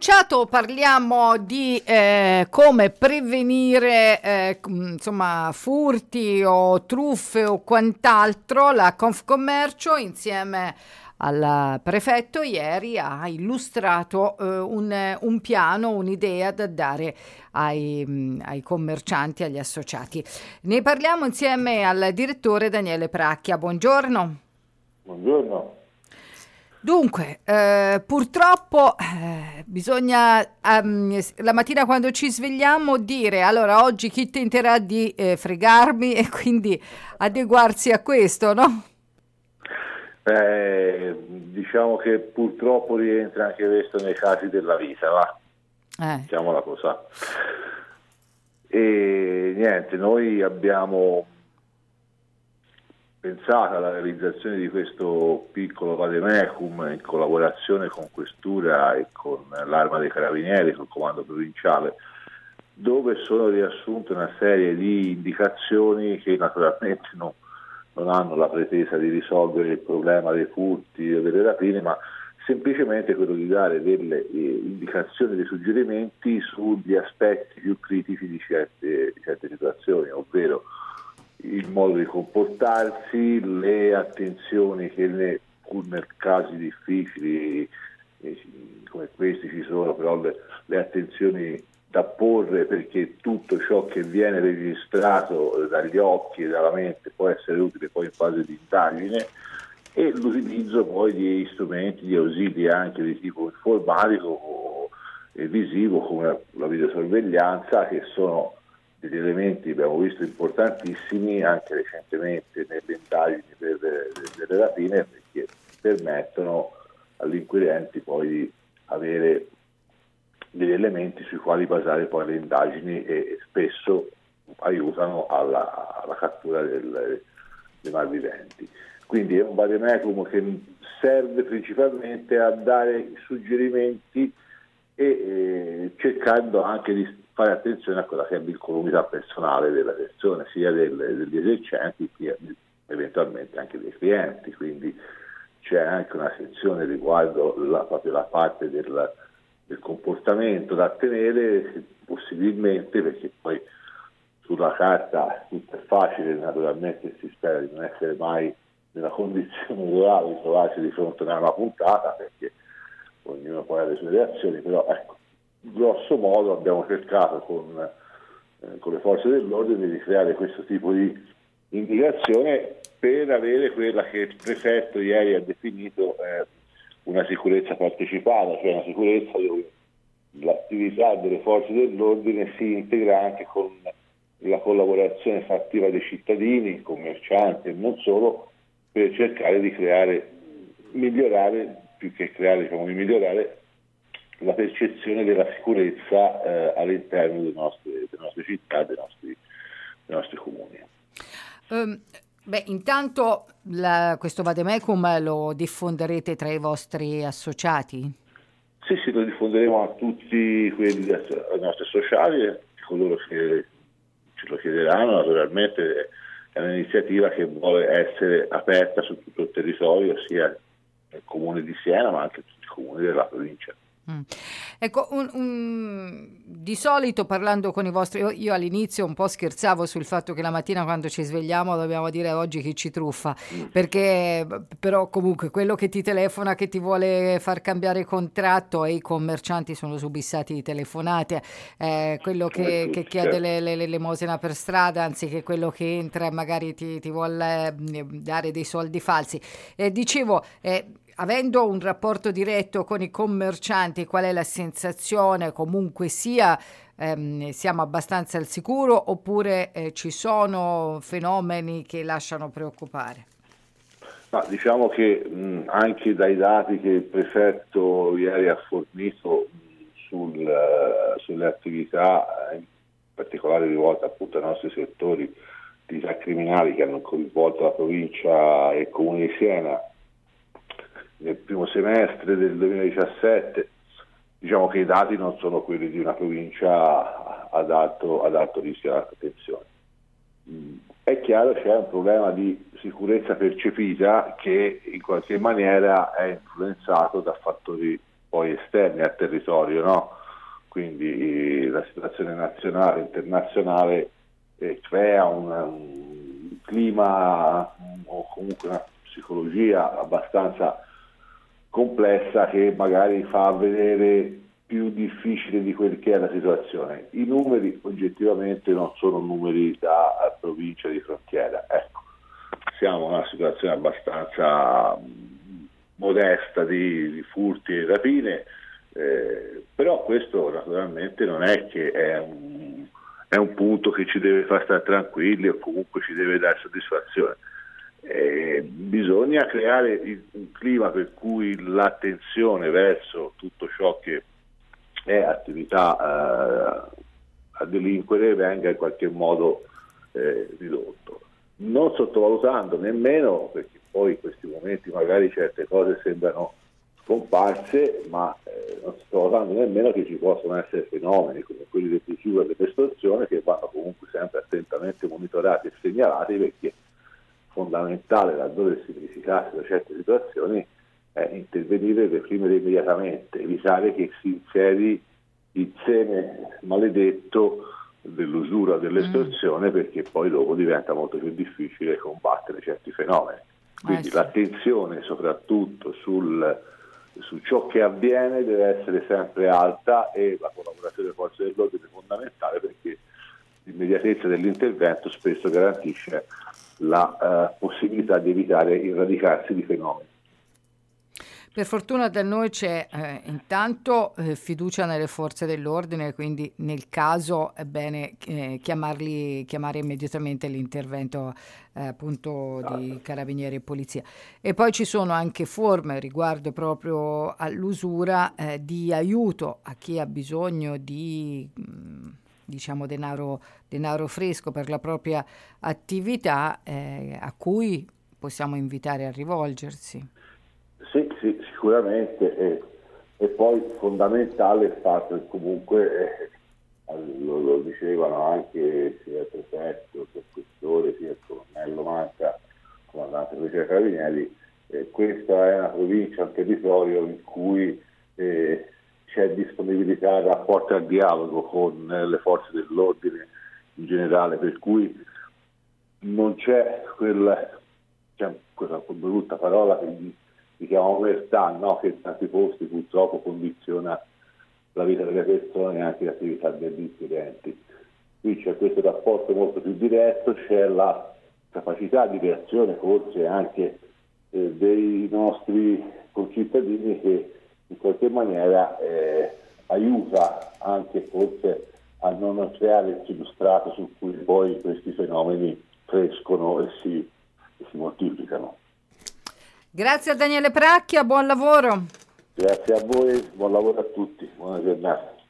annunciato parliamo di come prevenire furti o truffe o quant'altro. La Confcommercio insieme al prefetto ieri ha illustrato un piano, un'idea da dare ai commercianti, agli associati. Ne parliamo insieme al direttore Daniele Pracchia. Buongiorno. Buongiorno. Dunque, purtroppo bisogna la mattina quando ci svegliamo dire allora oggi chi tenterà di fregarmi e quindi adeguarsi a questo, no? Diciamo che purtroppo rientra anche questo nei casi della vita, va? Diciamola così. E niente, noi abbiamo pensato alla realizzazione di questo piccolo vademecum in collaborazione con Questura e con l'Arma dei Carabinieri, col Comando Provinciale, dove sono riassunte una serie di indicazioni che naturalmente non hanno la pretesa di risolvere il problema dei furti o delle rapine, ma semplicemente quello di dare delle indicazioni, dei suggerimenti sugli aspetti più critici di certe situazioni, ovvero il modo di comportarsi, le attenzioni che nel casi difficili come questi ci sono, però le attenzioni da porre, perché tutto ciò che viene registrato dagli occhi e dalla mente può essere utile poi in fase di indagine, e l'utilizzo poi di strumenti, di ausili anche di tipo informatico e visivo come la videosorveglianza, che sono degli elementi, abbiamo visto, importantissimi anche recentemente nelle indagini delle rapine, perché permettono agli inquirenti poi di avere degli elementi sui quali basare poi le indagini e spesso aiutano alla cattura dei malviventi. Quindi è un vademecum che serve principalmente a dare suggerimenti e cercando anche di fare attenzione a quella che è l'incolumità personale della persona, sia degli esercenti sia eventualmente anche dei clienti. Quindi c'è anche una sezione riguardo proprio la parte del comportamento da tenere, possibilmente, perché poi sulla carta tutto è facile, naturalmente si spera di non essere mai nella condizione reale di trovarsi di fronte a una puntata, perché ognuno poi ha le sue reazioni, però ecco, grosso modo abbiamo cercato con le forze dell'ordine di creare questo tipo di indicazione per avere quella che il prefetto ieri ha definito una sicurezza partecipata, cioè una sicurezza dove l'attività delle forze dell'ordine si integra anche con la collaborazione fattiva dei cittadini, commercianti e non solo, per cercare di migliorare di migliorare la percezione della sicurezza all'interno delle nostre città, dei nostri comuni. Intanto questo vademecum lo diffonderete tra i vostri associati? Sì, lo diffonderemo a tutti ai nostri associati, coloro che ce lo chiederanno. Naturalmente è un'iniziativa che vuole essere aperta su tutto il territorio, sia nel comune di Siena ma anche in tutti i comuni della provincia. Ecco, di solito parlando con i vostri, io all'inizio un po' scherzavo sul fatto che la mattina quando ci svegliamo dobbiamo dire oggi chi ci truffa, perché però comunque quello che ti telefona, che ti vuole far cambiare contratto, e i commercianti sono subissati di telefonate, quello che chiede l'elemosina per strada, anziché quello che entra e magari ti vuole dare dei soldi falsi. Dicevo, avendo un rapporto diretto con i commercianti, qual è la sensazione? Comunque sia, siamo abbastanza al sicuro, oppure ci sono fenomeni che lasciano preoccupare? Ma diciamo che anche dai dati che il prefetto ieri ha fornito sulle attività, in particolare rivolte appunto ai nostri settori di criminali che hanno coinvolto la provincia e il comune di Siena, nel primo semestre del 2017, diciamo che i dati non sono quelli di una provincia ad alto rischio, ad alta tensione. È chiaro che c'è un problema di sicurezza percepita che in qualche maniera è influenzato da fattori poi esterni al territorio, no? Quindi la situazione nazionale, internazionale crea un clima o comunque una psicologia abbastanza complessa che magari fa vedere più difficile di quel che è la situazione. I numeri oggettivamente non sono numeri da provincia di frontiera, ecco, siamo in una situazione abbastanza modesta di furti e rapine, però questo naturalmente non è che è un punto che ci deve far stare tranquilli o comunque ci deve dare soddisfazione. Bisogna creare un clima per cui l'attenzione verso tutto ciò che è attività a delinquere venga in qualche modo ridotto, non sottovalutando nemmeno, perché poi in questi momenti magari certe cose sembrano scomparse, ma non sottovalutando nemmeno che ci possono essere fenomeni come quelli del riciclo e dell'estorsione che vanno comunque sempre attentamente monitorati e segnalati, perché fondamentale, laddove si verificassero certe situazioni, è intervenire e reprimere immediatamente, evitare che si inseri il seme maledetto dell'usura, dell'estorsione, perché poi dopo diventa molto più difficile combattere certi fenomeni. Quindi l'attenzione soprattutto su ciò che avviene deve essere sempre alta, e la collaborazione delle forze dell'ordine è fondamentale, perché l'immediatezza dell'intervento spesso garantisce la possibilità di evitare il radicarsi di fenomeni. Per fortuna da noi c'è intanto fiducia nelle forze dell'ordine, quindi nel caso è bene chiamare immediatamente l'intervento appunto di carabinieri e polizia. E poi ci sono anche forme riguardo proprio all'usura di aiuto a chi ha bisogno di diciamo denaro fresco per la propria attività, a cui possiamo invitare a rivolgersi. Sì, sicuramente, e poi fondamentale il fatto che comunque, lo dicevano anche sia il prefetto che il questore, sia il colonnello Manca, comandante dei Carabinieri, questa è una provincia, un territorio in cui c'è disponibilità al rapporto al dialogo con le forze dell'ordine in generale, per cui non c'è quella brutta parola che si chiama omertà, no? Che in tanti posti purtroppo condiziona la vita delle persone e anche l'attività degli incidenti. Qui c'è questo rapporto molto più diretto, c'è la capacità di reazione forse anche dei nostri concittadini, che in qualche maniera aiuta anche forse a non creare il substrato su cui poi questi fenomeni crescono e si moltiplicano. Grazie a Daniele Pracchia, buon lavoro. Grazie a voi, buon lavoro a tutti, buona giornata.